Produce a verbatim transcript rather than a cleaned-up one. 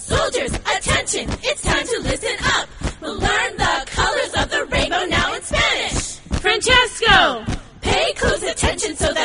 Soldiers, attention, it's time to listen up. We'll learn the colors of the rainbow now in Spanish. Francesco! Pay close attention so